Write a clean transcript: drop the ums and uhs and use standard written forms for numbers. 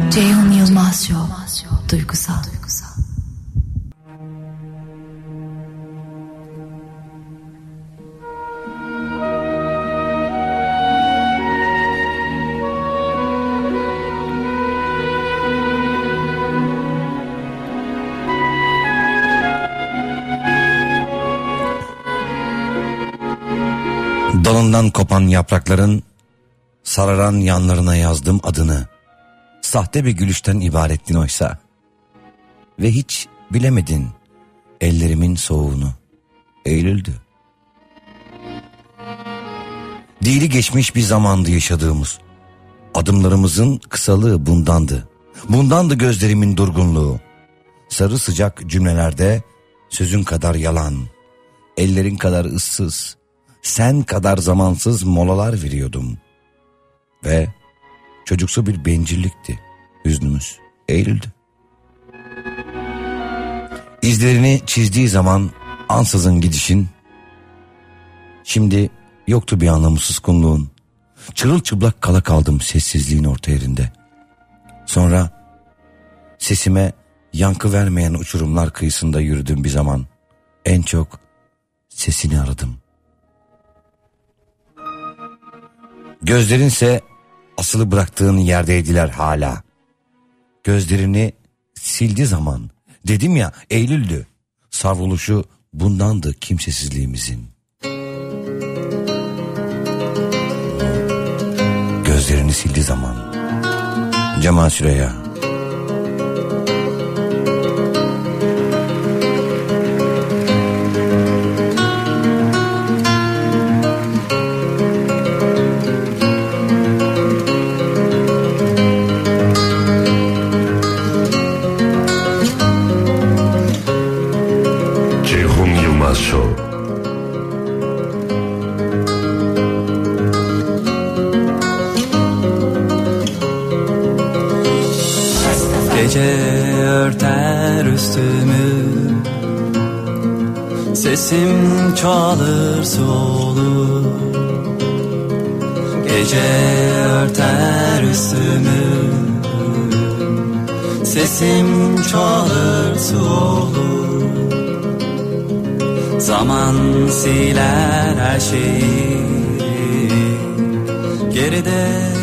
Ceyhun Yılmaz Show. Duygusal. Dalından kopan yaprakların sararan yanlarına yazdım adını. Sahte bir gülüşten ibarettin oysa. Ve hiç bilemedin ellerimin soğuğunu. Eylül'dü. Dili geçmiş bir zamandı yaşadığımız. Adımlarımızın kısalığı bundandı. Bundandı gözlerimin durgunluğu. Sarı sıcak cümlelerde sözün kadar yalan, ellerin kadar ıssız, sen kadar zamansız molalar veriyordum. Ve çocuksu bir bencillikti hüznümüz. Eylül'dü. İzlerini çizdiği zaman ansızın gidişin, şimdi yoktu bir anlamı suskunluğun. Çırılçıplak kala kaldım sessizliğin orta yerinde. Sonra sesime yankı vermeyen uçurumlar kıyısında yürüdüm bir zaman. En çok sesini aradım. Gözlerinse asılı bıraktığın yerdeydiler hala. Gözlerini sildi zaman. Dedim ya, Eylül'dü. Savruluşu bundandı kimsesizliğimizin. Gözlerini sildi zaman. Cemal Süreyya. Gece örter üstümü, sesim çoğalır su olur. Gece örter üstümü, sesim çoğalır su olur. Zaman siler her şeyi, geride